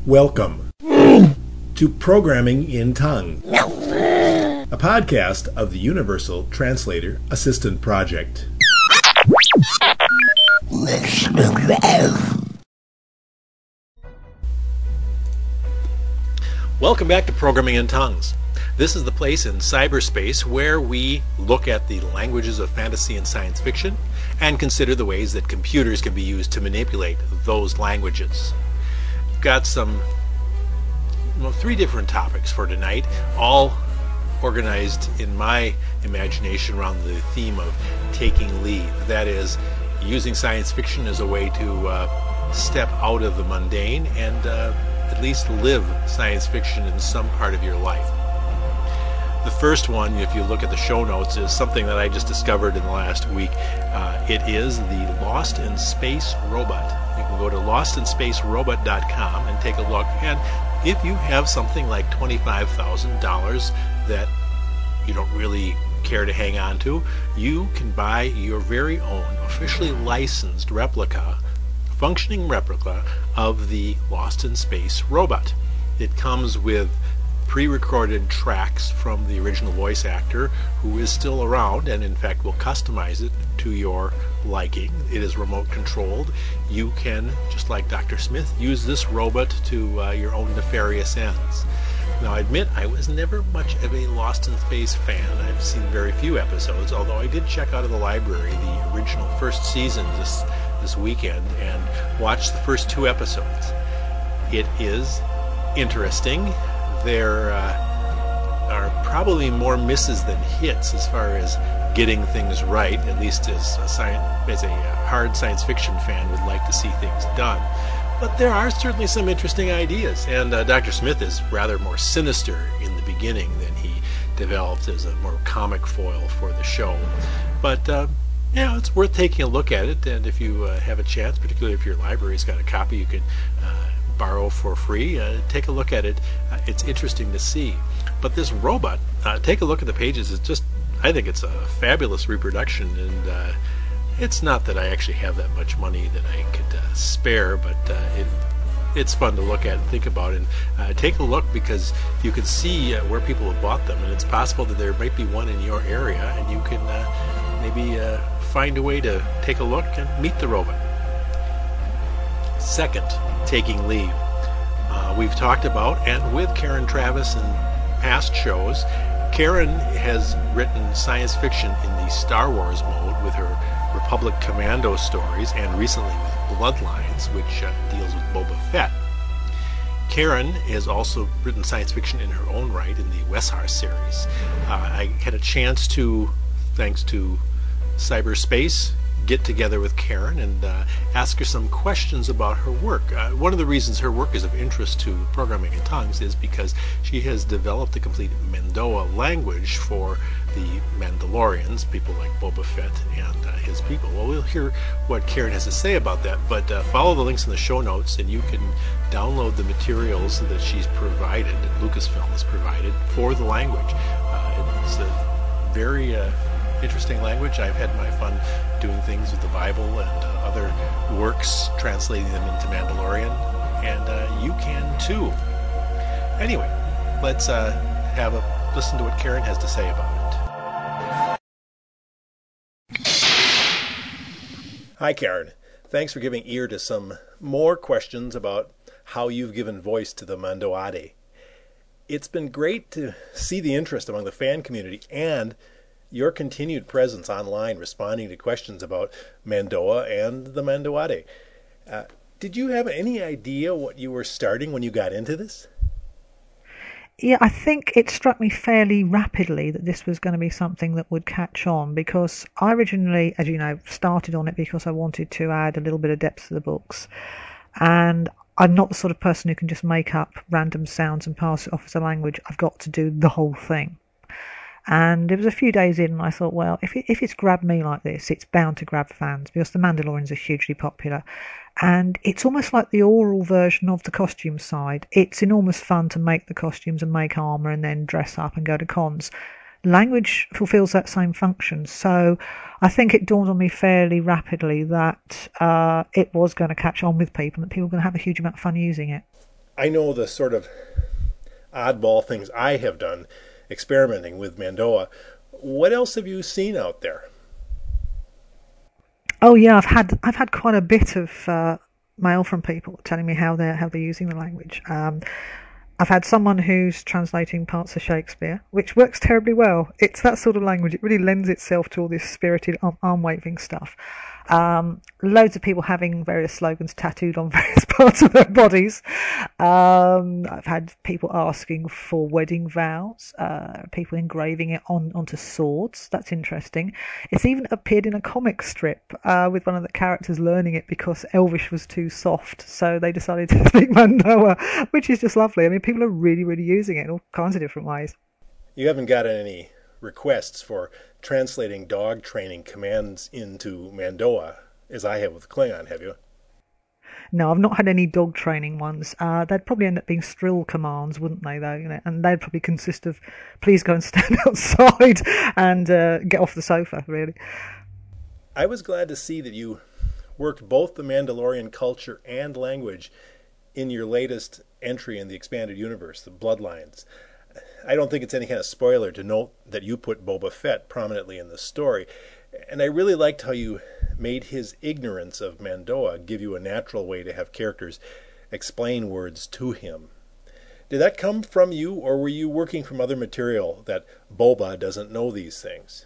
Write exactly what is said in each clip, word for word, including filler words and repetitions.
Welcome to Programming in Tongue, a podcast of the Universal Translator Assistant Project. Welcome back to Programming in Tongues. This is the place in cyberspace where we look at the languages of fantasy and science fiction and consider the ways that computers can be used to manipulate those languages. We've got some, well, three different topics for tonight, all organized in my imagination around the theme of taking leave. That is, using science fiction as a way to uh, step out of the mundane and uh, at least live science fiction in some part of your life. The first one, if you look at the show notes, is something that I just discovered in the last week. Uh, it is the Lost in Space Robot. You can go to lost in space robot dot com and take a look. And if you have something like twenty-five thousand dollars that you don't really care to hang on to, you can buy your very own officially licensed replica, functioning replica of the Lost in Space Robot. It comes with pre-recorded tracks from the original voice actor, who is still around and in fact will customize it to your liking. It is remote controlled. You can, just like Doctor Smith, use this robot to uh, your own nefarious ends. Now, I admit I was never much of a Lost in Space fan. I've seen very few episodes, although I did check out of the library the original first season this this weekend and watch the first two episodes. It is interesting. There uh, are probably more misses than hits as far as getting things right, at least as a, science, as a hard science fiction fan would like to see things done. But there are certainly some interesting ideas, and uh, Doctor Smith is rather more sinister in the beginning than he developed as a more comic foil for the show. But uh, yeah, it's worth taking a look at it, and if you uh, have a chance, particularly if your library's got a copy you can uh, borrow for free, uh, take a look at it. Uh, it's interesting to see. But this robot, uh, take a look at the pages. It's just, I think it's a fabulous reproduction, and uh, it's not that I actually have that much money that I could uh, spare, but uh, it it's fun to look at and think about. And uh, take a look, because you can see uh, where people have bought them, and it's possible that there might be one in your area, and you can uh, maybe uh, find a way to take a look and meet the robot. Second, taking leave. Uh, we've talked about, and with Karen Travis in past shows, Karen has written science fiction in the Star Wars mode with her Republic Commando stories, and recently with Bloodlines, which uh, deals with Boba Fett. Karen has also written science fiction in her own right in the Wesar series. Uh, I had a chance to, thanks to cyberspace, get together with Karen and uh, ask her some questions about her work. Uh, one of the reasons her work is of interest to Programming in Tongues is because she has developed a complete Mandoa language for the Mandalorians, people like Boba Fett and uh, his people. Well, we'll hear what Karen has to say about that, but uh, follow the links in the show notes and you can download the materials that she's provided, that Lucasfilm has provided, for the language. Uh, it's a very uh, interesting language. I've had my fun doing things with the Bible and uh, other works, translating them into Mandalorian, and uh, you can too. Anyway, let's uh, have a listen to what Karen has to say about it. Hi, Karen. Thanks for giving ear to some more questions about how you've given voice to the Mandoade. It's been great to see the interest among the fan community and your continued presence online responding to questions about Mandoa and the Mandoade. Uh, did you have any idea what you were starting when you got into this? Yeah, I think it struck me fairly rapidly that this was going to be something that would catch on, because I originally, as you know, started on it because I wanted to add a little bit of depth to the books. And I'm not the sort of person who can just make up random sounds and pass it off as a language. I've got to do the whole thing. And it was a few days in and I thought, well, if it, if it's grabbed me like this, it's bound to grab fans, because the Mandalorians are hugely popular. And it's almost like the oral version of the costume side. It's enormous fun to make the costumes and make armour and then dress up and go to cons. Language fulfills that same function. So I think it dawned on me fairly rapidly that uh, it was going to catch on with people, and that people were going to have a huge amount of fun using it. I know the sort of oddball things I have done experimenting with Mandoa. What else have you seen out there? Oh yeah, I've had I've had quite a bit of uh, mail from people telling me how they're how they're using the language. Um, I've had someone who's translating parts of Shakespeare, which works terribly well. It's that sort of language. It really lends itself to all this spirited arm, arm waving stuff. Um, loads of people having various slogans tattooed on various parts of their bodies. Um, I've had people asking for wedding vows, uh, people engraving it on onto swords. That's interesting. It's even appeared in a comic strip uh, with one of the characters learning it because Elvish was too soft, so they decided to speak Mandoa, which is just lovely. I mean, people are really, really using it in all kinds of different ways. You haven't got any requests for translating dog training commands into Mandoa, as I have with Klingon, have you? No, I've not had any dog training ones. Uh, they'd probably end up being strill commands, wouldn't they, though? You know, and they'd probably consist of, please go and stand outside and uh, get off the sofa, really. I was glad to see that you worked both the Mandalorian culture and language in your latest entry in the expanded universe, the Bloodlines. I don't think it's any kind of spoiler to note that you put Boba Fett prominently in the story, and I really liked how you made his ignorance of Mandoa give you a natural way to have characters explain words to him. Did that come from you, or were you working from other material that Boba doesn't know these things?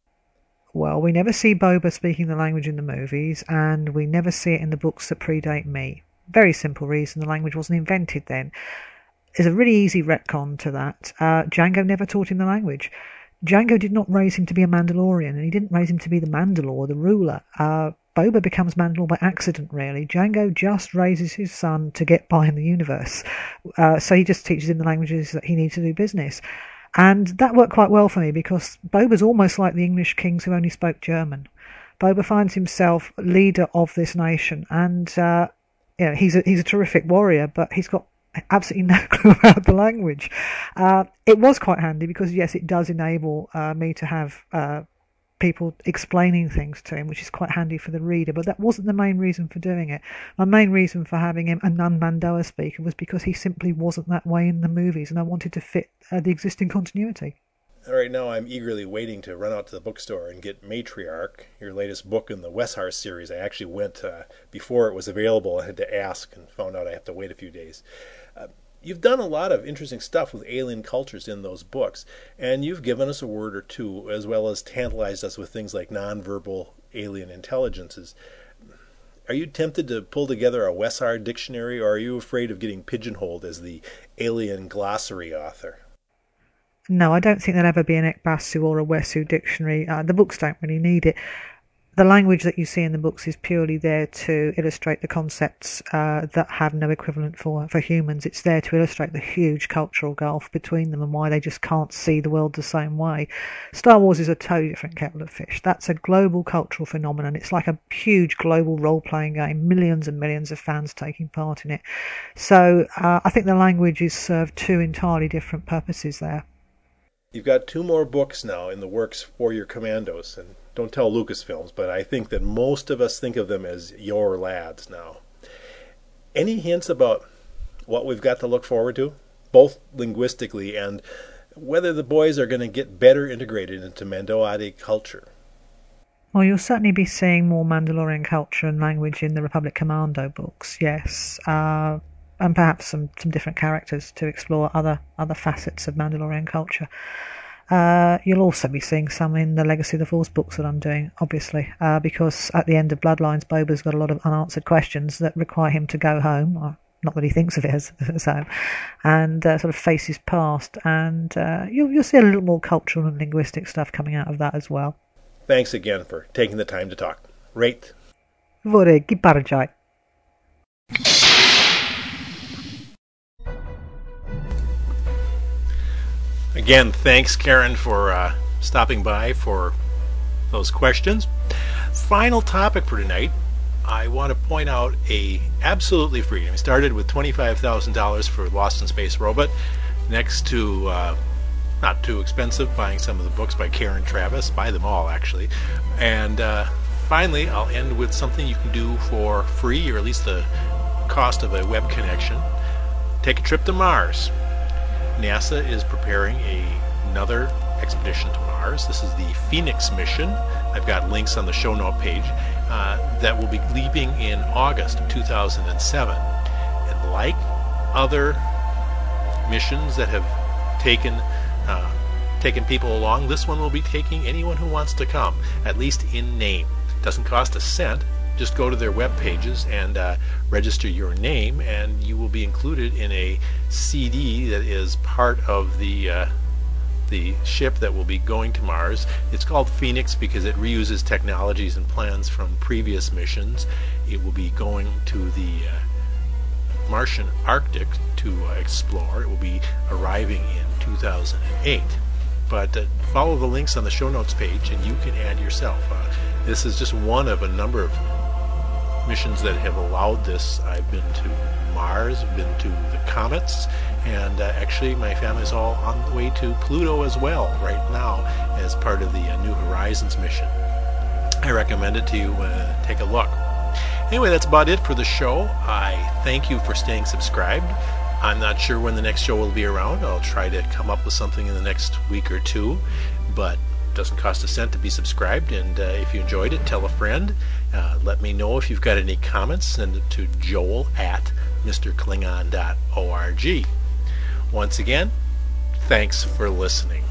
Well, we never see Boba speaking the language in the movies, and we never see it in the books that predate me. Very simple reason, the language wasn't invented then. There's a really easy retcon to that. Uh, Jango never taught him the language. Jango did not raise him to be a Mandalorian, and he didn't raise him to be the Mandalore, the ruler. Uh, Boba becomes Mandalore by accident, really. Jango just raises his son to get by in the universe. Uh, so he just teaches him the languages that he needs to do business. And that worked quite well for me, because Boba's almost like the English kings who only spoke German. Boba finds himself leader of this nation, and uh, you know, he's a, he's a terrific warrior, but he's got absolutely no clue about the language. Uh, it was quite handy because, yes, it does enable uh, me to have uh, people explaining things to him, which is quite handy for the reader, but that wasn't the main reason for doing it. My main reason for having him a non-Mandoa speaker was because he simply wasn't that way in the movies, and I wanted to fit uh, the existing continuity. All right, now I'm eagerly waiting to run out to the bookstore and get Matriarch, your latest book in the Westhar series. I actually went uh, before it was available. I had to ask and found out I have to wait a few days. Uh, you've done a lot of interesting stuff with alien cultures in those books, and you've given us a word or two, as well as tantalized us with things like nonverbal alien intelligences. Are you tempted to pull together a Westhar dictionary, or are you afraid of getting pigeonholed as the alien glossary author? No, I don't think there'll ever be an Ekbasu or a Wesu dictionary. Uh, the books don't really need it. The language that you see in the books is purely there to illustrate the concepts uh, that have no equivalent for, for humans. It's there to illustrate the huge cultural gulf between them and why they just can't see the world the same way. Star Wars is a totally different kettle of fish. That's a global cultural phenomenon. It's like a huge global role-playing game, millions and millions of fans taking part in it. So uh, I think the language is served two entirely different purposes there. You've got two more books now in the works for your Commandos, and don't tell Lucasfilms, but I think that most of us think of them as your lads now. Any hints about what we've got to look forward to, both linguistically and whether the boys are going to get better integrated into Mandoati culture? Well, you'll certainly be seeing more Mandalorian culture and language in the Republic Commando books, yes. Uh, and perhaps some, some different characters to explore other other facets of Mandalorian culture. Uh, you'll also be seeing some in the Legacy of the Force books that I'm doing, obviously, uh, because at the end of Bloodlines, Boba's got a lot of unanswered questions that require him to go home, or not that he thinks of it as, as home, and uh, sort of face his past, and uh, you'll, you'll see a little more cultural and linguistic stuff coming out of that as well. Thanks again for taking the time to talk. Rate. Vorrei parajai. Again, thanks, Karen, for uh, stopping by for those questions. Final topic for tonight. I want to point out a absolutely free. We started with twenty-five thousand dollars for Lost in Space Robot, next to uh, not too expensive, buying some of the books by Karen Travis. Buy them all, actually. And uh, finally, I'll end with something you can do for free, or at least the cost of a web connection. take a trip to Mars. NASA is preparing a, another expedition to Mars. This is the Phoenix mission. I've got links on the show note page uh, that will be leaving in August of two thousand seven. And like other missions that have taken uh, taken people along, this one will be taking anyone who wants to come, at least in name. Doesn't cost a cent. Just go to their web pages and uh, register your name, and you will be included in a C D that is part of the uh, the ship that will be going to Mars. It's called Phoenix because it reuses technologies and plans from previous missions. It will be going to the uh, Martian Arctic to uh, explore. It will be arriving in two thousand eight. But uh, follow the links on the show notes page and you can add yourself. Uh, this is just one of a number of missions that have allowed this. I've been to Mars, I've been to the comets, and uh, actually my family's all on the way to Pluto as well right now as part of the uh, New Horizons mission. I recommend it to you. Uh, take a look. Anyway, that's about it for the show. I thank you for staying subscribed. I'm not sure when the next show will be around. I'll try to come up with something in the next week or two, but it doesn't cost a cent to be subscribed. And uh, if you enjoyed it, tell a friend. Uh, let me know if you've got any comments. Send it to joel at mr klingon dot org. Once again, thanks for listening.